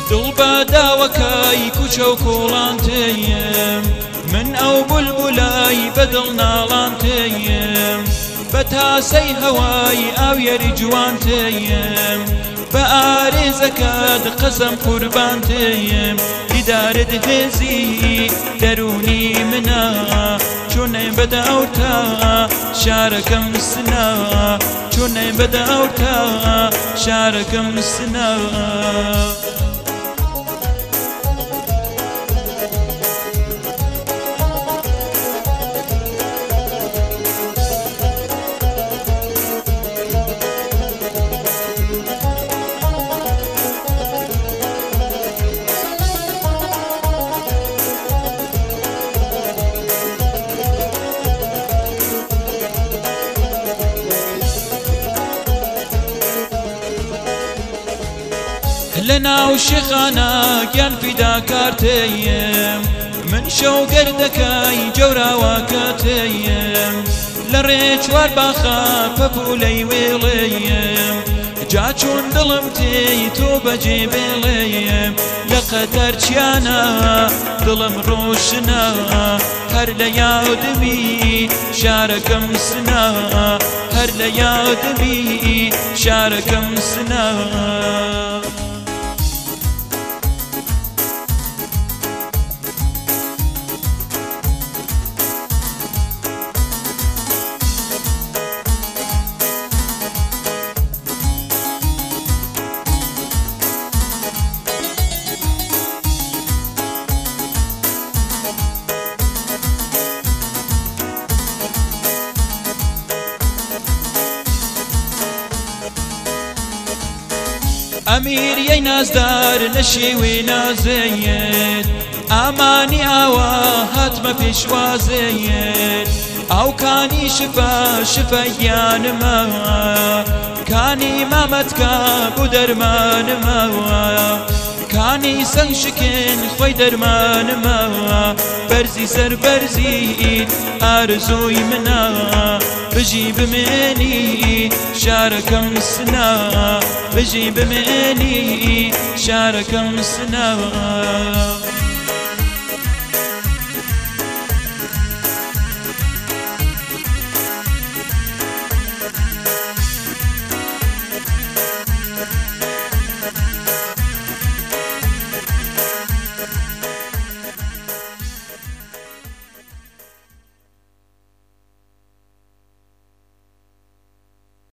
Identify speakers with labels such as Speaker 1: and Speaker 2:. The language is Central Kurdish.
Speaker 1: دڵ بە داوەکەی کوچە و کۆڵان تێیم من ئەو بولبولای بەدڵ ناڵان تێیم بە تاسەی هەوای ئاویەری جوان تێیم بە ئارێزەکەت قەسەم قوربان تێیم دیدارت هێزی دەرونی منە چۆنەی بەدەوتە شارەکەم سنە چۆنەی بەدەوتە شارەکەم سنە لەناو شێخانە گیان فیداکار تێیم من شەو گەردەکەی جەوراوەکە تێیم لە ڕێ چوار باخە پەپولەی وێڵێیم جا چۆن دڵم تێی تۆ بەجێ بێڵێیم لە قەدەر چیانە دڵم ڕۆشنە هەر لە یادمی شارەکەم سنە هەر لە یادمی شارەکەم سنە ئەمیریەی نازدار نەشێوێ نازێت ئامانی ئاوا هاتمە پێشوازێت ئەو کانی شفا شفەیانمە کانی مامەتکە بۆ دەرمانمە کانی سەنگ شکن خۆی دەرمانمە بەرزی سەر بەرزی ئارزووی منە بژی بمێنی شارەکەم سنە بژی بمێنی شارەکەم سنە